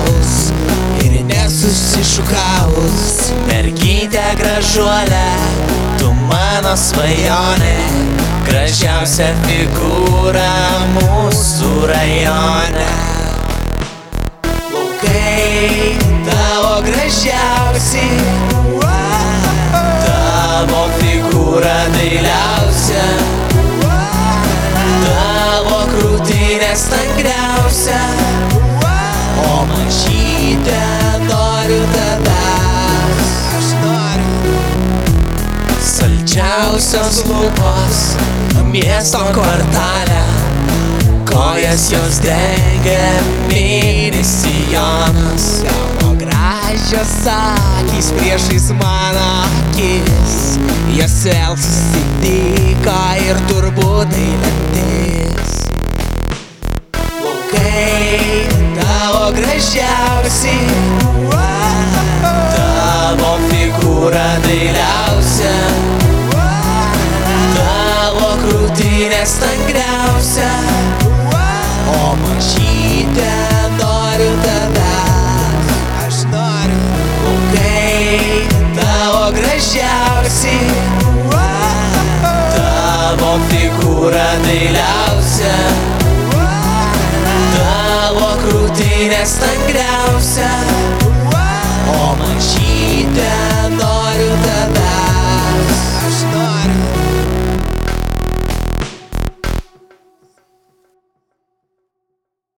apsišukavus ir nesusišukavus. Mergytė gražuolė, tu mano svajonė, gražiausia figūra mūsų rajone. Laukai tavo gražiausi, tavo figūra dailiausia, tavo krūtinė stangriausia, o mažytė noriu tavęs. Aš noriu saldžiausios lūpos miesto kvartale, kojas jos dengia mini sijonas. Tavo gražios akys priešais mano akis, jos vėl susitiko ir turbūt tai lemtis. Laukai tavo gražiausi, tavo figūra dailiausia, tavo krūtinė stangriausia, o mažytė noriu tavęs. Aš noriu. Laukai tavo gražiausi, tavo figūra dailiausia, tavo krūtinė stangriausia,